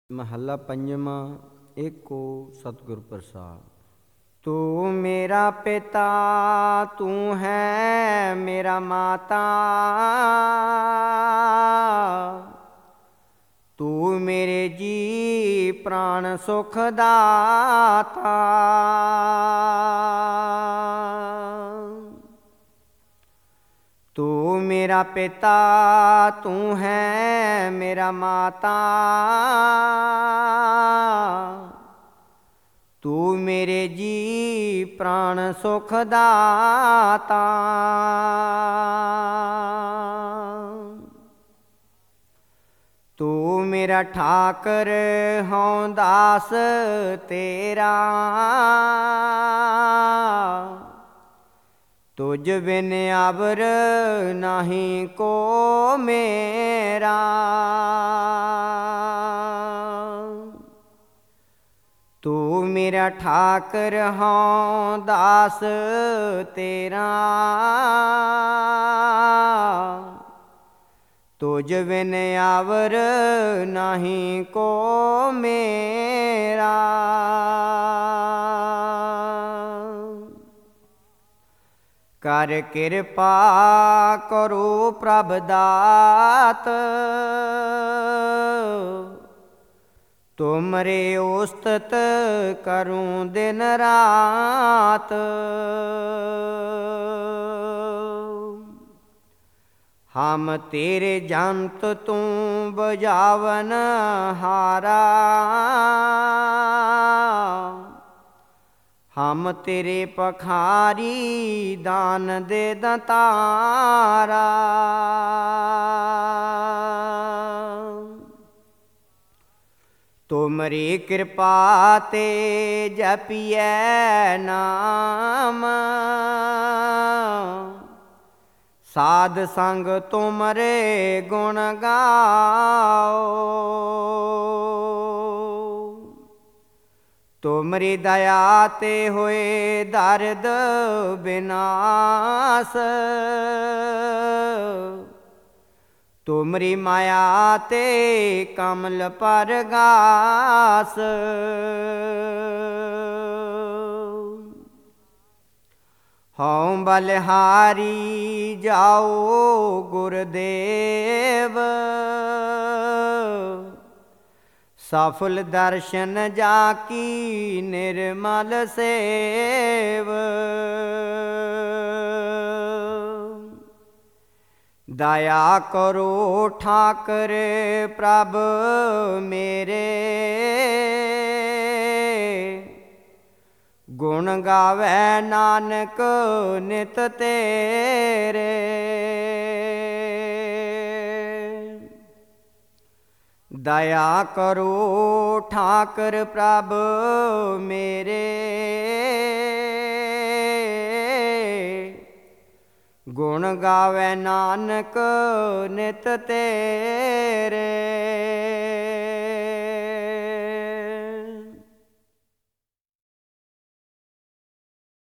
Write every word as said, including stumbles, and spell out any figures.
ਮਹੱਲਾ ਪੰਜਵਾਂ। ਏਕੋ ਸਤਿਗੁਰ ਪ੍ਰਸਾਦਿ। ਤੂੰ ਮੇਰਾ ਪਿਤਾ ਤੂੰ ਹੈ ਮੇਰਾ ਮਾਤਾ, ਤੂੰ ਮੇਰੇ ਜੀ ਪ੍ਰਾਣ ਸੁਖ ਦਾਤਾ। ਤੂੰ ਮੇਰਾ ਪਿਤਾ ਤੂੰ ਹੈ ਮੇਰਾ ਮਾਤਾ, ਤੂੰ ਮੇਰੇ ਜੀ ਪ੍ਰਾਣ ਸੁਖ ਦਾਤਾ। ਤੂੰ ਮੇਰਾ ਠਾਕਰ ਹਉ ਦਾਸ ਤੇਰਾ, ਤੁਝ ਬਿਨ ਅਵਰ ਨਾਹੀ ਕੋ ਮੇਰਾ। ਤੂੰ ਮੇਰਾ ਠਾਕਰ ਹਉ ਦਾਸ ਤੇਰਾ, ਤੁਝ ਬਿਨ ਅਵਰ ਨਾਹੀ ਕੋ ਮੇਰਾ। ਕਰ ਕਿਰਪਾ ਕਰੋ ਪ੍ਰਭ ਦਾਤ, ਤੁਮਰੇ ਉਸਤਤ ਕਰੂੰ ਦਿਨ ਰਾਤ। ਹਮ ਤੇਰੇ ਜੰਤ ਤੂੰ ਬਜਾਵਨ ਹਾਰਾ, ਹਮ ਤੇਰੇ ਪਖਾਰੀ ਦਾਨ ਦੇ ਦਾਤਾਰਾ। ਤੁਮਰੀ ਕਿਰਪਾ ਤੇ ਜਪੀਐ ਨਾਮ, ਸਾਧ ਸੰਗ ਤੁਮਰੇ ਗੁਣ ਗਾਓ। ਤੁਮਰੀ ਦਇਆ ਤੇ ਹੋਏ ਦਰਦ ਬਿਨਾਸ਼, ਤੁਮਰੀ ਮਾਇਆ ਤੇ ਕਮਲ ਪਰਗਾਸ। ਹਉ ਬਲਿਹਾਰੀ ਜਾਓ ਗੁਰਦੇਵ, ਸਫਲ ਦਰਸ਼ਨ ਜਾ ਕੀ ਨਿਰਮਲ ਸੇਵ। ਦਇਆ ਕਰੋ ਠਾਕਰ ਪ੍ਰਭ ਮੇਰੇ, ਗੁਣ ਗਾਵੈ ਨਾਨਕ ਨਿਤ ਤੇਰੇ। ਦਇਆ ਕਰੋ ਠਾਕਰ ਪ੍ਰਭ ਮੇਰੇ, ਗੁਣ ਗਾਵੈ ਨਾਨਕ ਨਿਤ ਤੇਰੇ।